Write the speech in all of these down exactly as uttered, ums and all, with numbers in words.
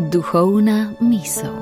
Duhovna misel.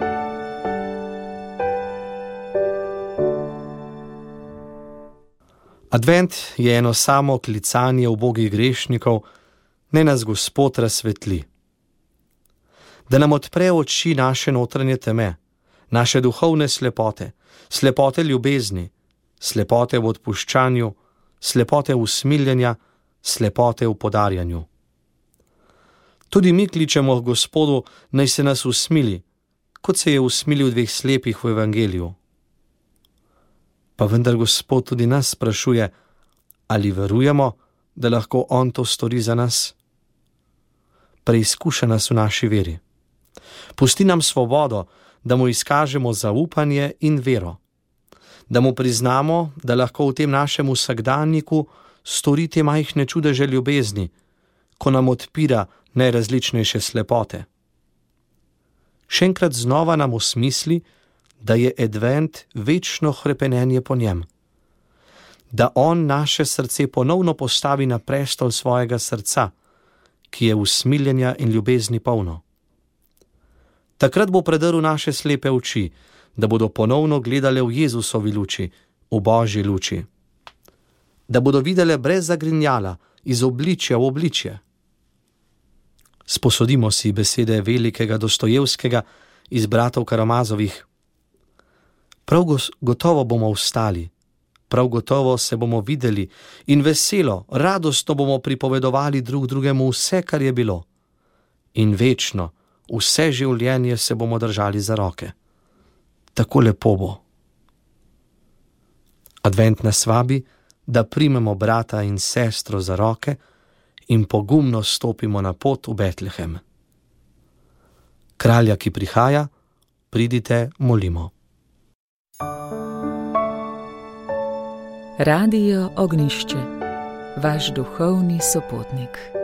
Advent je eno samo klicanje ubogih grešnikov, naj nas Gospod razsvetli. Da nam odpre oči naše notranje teme, naše duhovne slepote, slepote ljubezni, slepote v odpuščanju, slepote usmiljenja, slepote v podarjanju. Tudi mi kličemo Gospodu, naj se nas usmili, kot se je usmilil dveh slepih v evangeliju. Pa vendar Gospod tudi nas sprašuje, ali verujemo, da lahko On to stori za nas? Preizkuša nas v naši veri. Pusti nam svobodo, da mu izkažemo zaupanje in vero. Da mu priznamo, da lahko v tem našem vsakdanjiku stori te majhne čudeže ljubezni, ko nam odpira najrazličnejše slepote. Še enkrat znova nam osmisli, da je advent večno hrepenenje po njem. Da On naše srce ponovno postavi na prestol svojega srca, ki je usmiljenja in ljubezni polno. Takrat bo predrl naše slepe oči, da bodo ponovno gledale v Jezusovi luči, v Božji luči. Da bodo videle brez zagrinjala, iz obličja v obličje. Sposodimo si besede velikega Dostojevskega iz Bratov Karamazovih. Prav gotovo bomo vstali, prav gotovo se bomo videli in veselo, radostno bomo pripovedovali drug drugemu vse, kar je bilo. In večno, vse življenje se bomo držali za roke. Tako lepo bo. Advent nas vabi, da primemo brata in sestro za roke in pogumno stopimo na pot v Betlehem. Kralja, ki prihaja, pridite, molimo. Radio Ognjišče, vaš duhovni sopotnik.